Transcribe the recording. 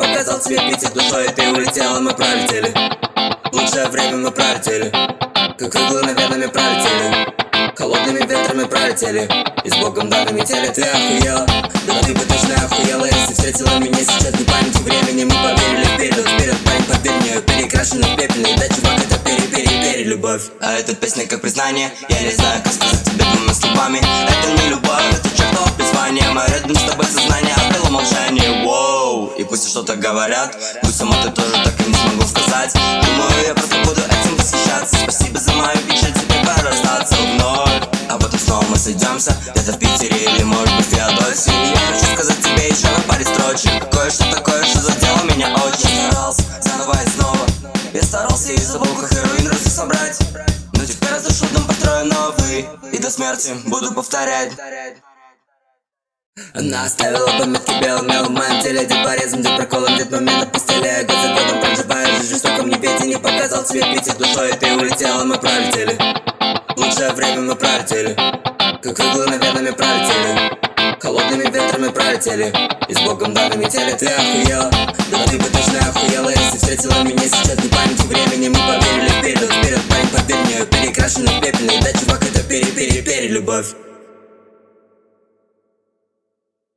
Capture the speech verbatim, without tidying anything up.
показал тебе пить душой, и ты улетела, мы пролетели. Лучшее время мы пролетели, как иглы над венами пролетели. Холодными ветрами пролетели, и с Богом данными теле. Ты охуела, да ты бы точно охуела, если встретила меня сейчас не памятью времени. Мы поверили вперед, вперед, парень, поверь мне, перекрашенный в пепельный. Да, чувак, это пери-пери-пери любовь. А эта песня как признание, я не знаю, как сказать тебе двумя словами. Это не любовь, это чертово призвание. Мы рядом с тобой сознание открыло молчание. Воу, и пусть что-то говорят, пусть сама ты тоже так и не смогу сказать. Думаю, я просто буду этим восхищаться. Спасибо за мою печаль, тебе пора расстаться вновь. А потом снова мы сойдемся, где-то в Питере или может быть в Феодосии. Я хочу сказать тебе еще на паре строчек кое-что такое, что задело меня очень. Я старался заново и снова, я старался и забыл, как хероин разу собрать. Но теперь разрушил дом, построю новый, и до смерти буду повторять. Она оставила пометки белым мелом в моем теле. Дед порезом, дед проколом, дед момент в постели. Год за годом проживаю жизнь в жестоком неведении. Показал тебе пить душой, и ты улетела, мы пролетели. Лучшее время мы пролетели, как иглы над венами пролетели. Холодными ветрами пролетели, и с Богом данными теле. Ты охуела, да ты бы точно охуела, если встретила меня сейчас